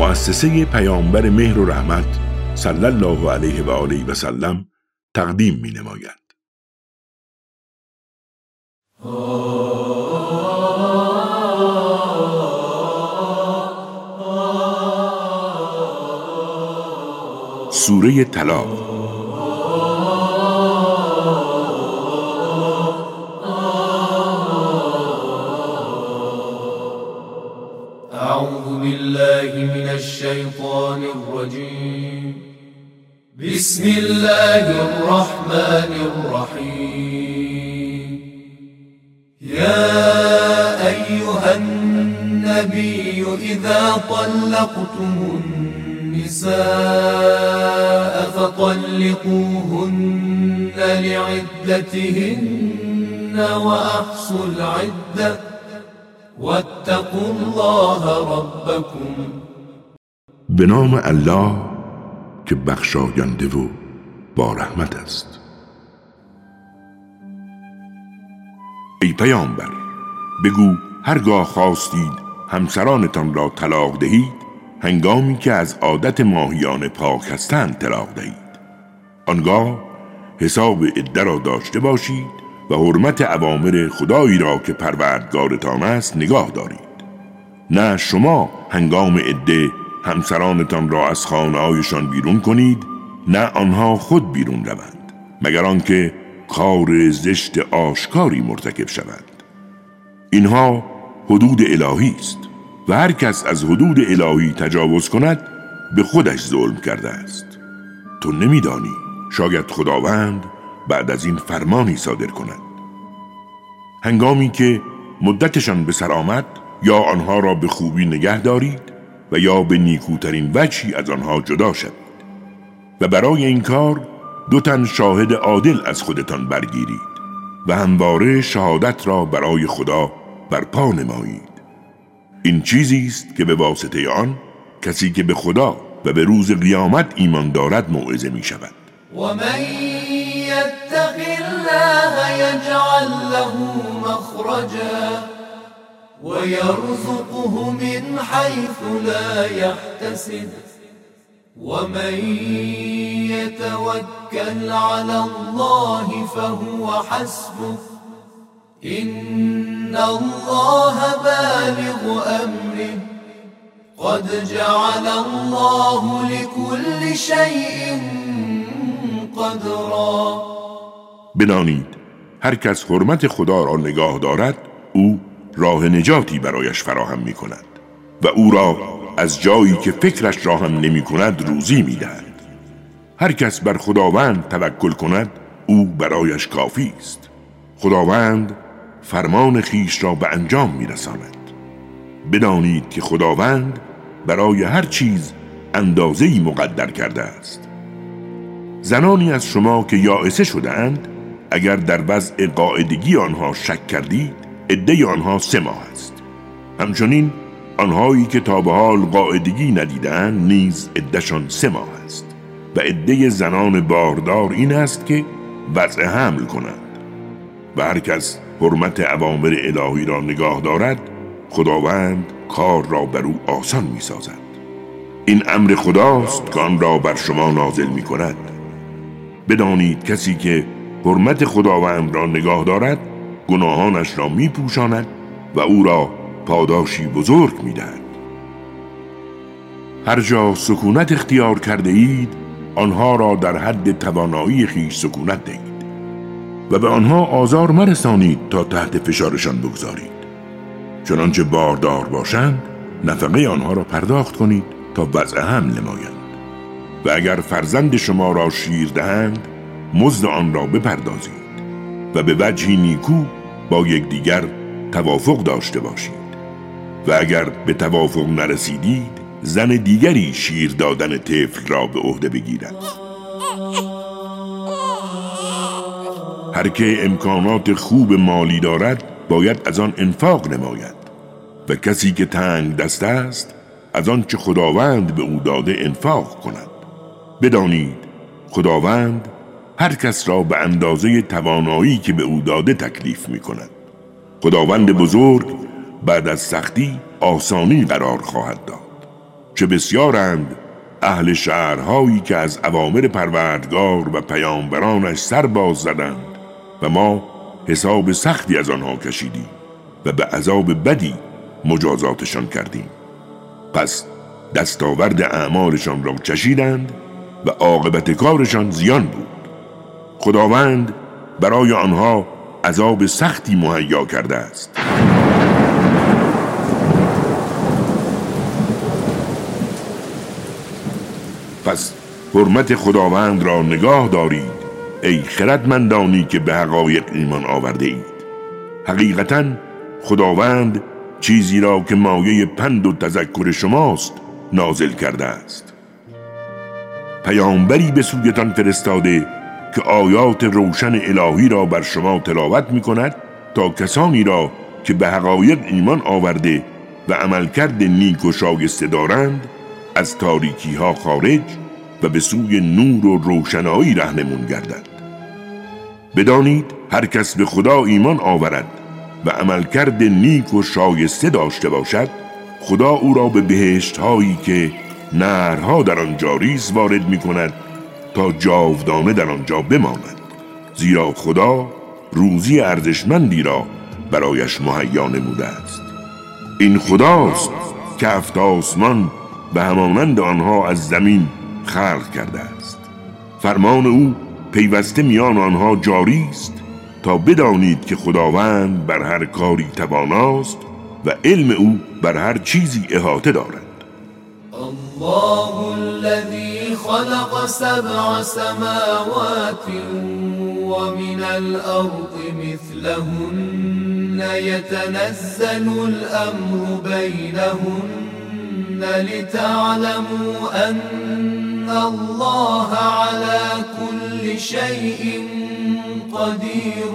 مؤسسه پیامبر مهر و رحمت صلی الله علیه و آله و سلم تقدیم می نماید. سوره طلاق. اعوذ بالله من الشیطان الرجیم. بسم الله الرحمن الرحیم. یا ایها النبی اذا طلقتم النساء فطلقوهن لعدتهن وأحصوا العدة واتقوا الله ربكم. به نام الله که بخشاینده و با رحمت است. ای پیامبر، بگو هرگاه خواستید همسرانتان را طلاق دهید، هنگامی که از عادت ماهیان پاک هستند طلاق دهید. آنگاه حساب عده را داشته باشید و حرمت اوامر خدایی را که پروردگارتان است نگاه دارید. نه شما هنگام عده همسرانتان را از خانه‌هایشان بیرون کنید، نه آنها خود بیرون روند، مگر آنکه کار زشت آشکاری مرتکب شوند. اینها حدود الهی است و هر کس از حدود الهی تجاوز کند به خودش ظلم کرده است. تو نمیدانی شاید خداوند بعد از این فرمانی صادر کند. هنگامی که مدتشان به سر آمد، یا آنها را به خوبی نگه دارید و یا به نیکوترین وجهی از آنها جدا شوید و برای این کار 2 تن شاهد عادل از خودتان برگیرید و همواره شهادت را برای خدا برپا نمایید. این چیزی است که به واسطه آن کسی که به خدا و به روز قیامت ایمان دارد موعظه می شود. و من یتق الله یجعل له مخرجا و یرزقه من حیث لا یحتسب و من یتوکل علی الله فهو حسبه إن الله بالغ أمره قد جعل الله لكل شيء قدرا. بدانید هر کس حرمت خدا را نگاه دارد، او راه نجاتی برایش فراهم می کند و او را از جایی که فکرش را هم نمی کند روزی می دهد. هر کس بر خداوند توکل کند، او برایش کافی است. خداوند فرمان خیش را به انجام می‌رساند. بدانید که خداوند برای هر چیز اندازه‌ای مقدر کرده است. زنانی از شما که یائسه شده‌اند، اگر در وضع قاعدگی آنها شک کردید، عده آنها 3 ماه است. همچنین آنهایی که تا به حال قاعدگی ندیدند نیز عده‌شان 3 ماه است و عده زنان باردار این است که وضع حمل کنند. و هر کس حرمت اوامر الهی را نگاه دارد، خداوند کار را بر او آسان می سازد. این امر خداست که آن را بر شما نازل می کند. بدانید کسی که حرمت خداوند را نگاه دارد، گناهانش را می پوشاند و او را پاداشی بزرگ می دهد. هر جا سکونت اختیار کرده اید، آنها را در حد توانایی خیش سکونت دهید و به آنها آزار مرسانید تا تحت فشارشان بگذارید. چنانچه باردار باشند، نفقه آنها را پرداخت کنید تا وضع حمل نمایند. و اگر فرزند شما را شیر دهند، مزد آن را بپردازید و به وجهی نیکو با یکدیگر توافق داشته باشید. و اگر به توافق نرسیدید، زن دیگری شیر دادن طفل را به عهده بگیرد. هر که امکانات خوب مالی دارد باید از آن انفاق نماید و کسی که تنگ دست است از آن چه خداوند به او داده انفاق کند. بدانید خداوند هر کس را به اندازه توانایی که به او داده تکلیف می کند. خداوند بزرگ بعد از سختی آسانی قرار خواهد داد. چه بسیارند اهل شهرهایی که از اوامر پروردگار و پیامبرانش سر باز زدند و ما حساب سختی از آنها کشیدیم و به عذاب بدی مجازاتشان کردیم. پس دستاورد اعمالشان را چشیدند و عاقبت کارشان زیان بود. خداوند برای آنها عذاب سختی مهیا کرده است. پس حرمت خداوند را نگاه دارید ای خردمندانی که به حقایق ایمان آورده اید. حقیقتاً خداوند چیزی را که مایه پند و تذکر شماست نازل کرده است. پیامبری به سویتان فرستاده که آیات روشن الهی را بر شما تلاوت می کند تا کسانی را که به حقایق ایمان آورده و عملکرد نیک و شایسته دارند از تاریکی ها خارج و به سوی نور و روشنایی راهنمون گردد. بدانید هر کس به خدا ایمان آورد و عملکرد نیک و شایسته داشته باشد، خدا او را به بهشت هایی که نهرها در آن جاری است وارد می کند تا جاودانه در آنجا بماند، زیرا خدا روزی ارزشمندی را برایش مهیا نموده است. این خداست که 7 آسمان به همانند آنها از زمین خلق کرده است. فرمان او پیوسته میان آنها جاری است تا بدانید که خداوند بر هر کاری تواناست و علم او بر هر چیزی احاطه دارد. الله الذي خلق 7 سماوات ومن الأرض مثلهن يتنزل الأمر بينهن لتعلموا أن الله على كل شيء قدير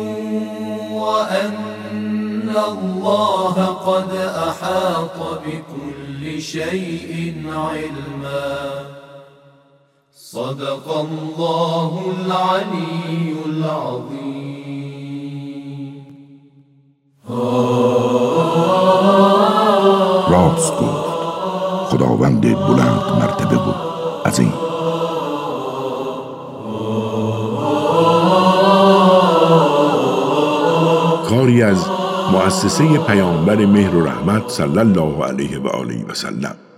وأن الله قد أحاط بكل شيء علما. صدق الله العلي العظيم. راست گفت خداوند بلند مرتبه بود عظیم. کاری از مؤسسه پیامبر مهر و رحمت صلی الله علیه و آله و سلم.